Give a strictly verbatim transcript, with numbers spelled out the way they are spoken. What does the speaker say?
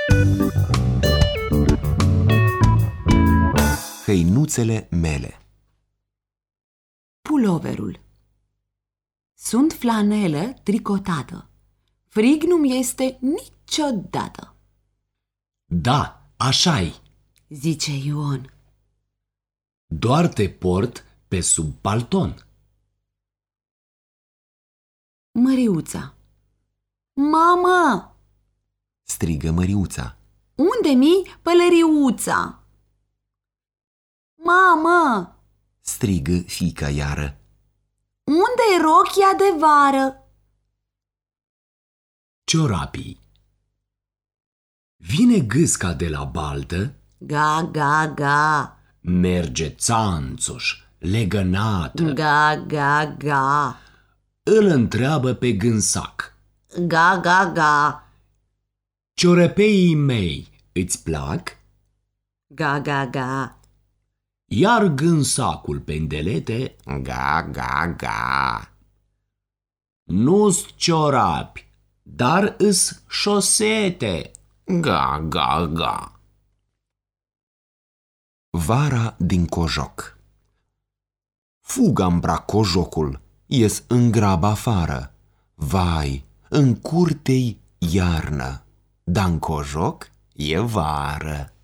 Hăinuțele mele. Puloverul. Sunt flanelă tricotată. Frig nu-mi este niciodată, Da, așa-i. zice Ion. Doar te port pe sub palton. Măriuța. Mamă, Strigă Măriuța. unde-mi pălăriuța? Mamă, Strigă fiica iară. unde-i rochia de vară? Ciorapii. Vine gâsca de la baltă, Ga, ga, ga, merge țanțoș, legănată, ga, ga, ga, îl întreabă pe gânsac. ga, ga, ga, Ciorăpeii mei îți plac? ga, ga, ga, Iar gânsacul pendelete, Ga, ga, ga. nu-s ciorapi, dar îs șosete. Ga, ga, ga. Vara din cojoc. Fuga-mi cojocul, ies în grab afară. Vai, în curte-i iarnă, dar în cojoc e vară.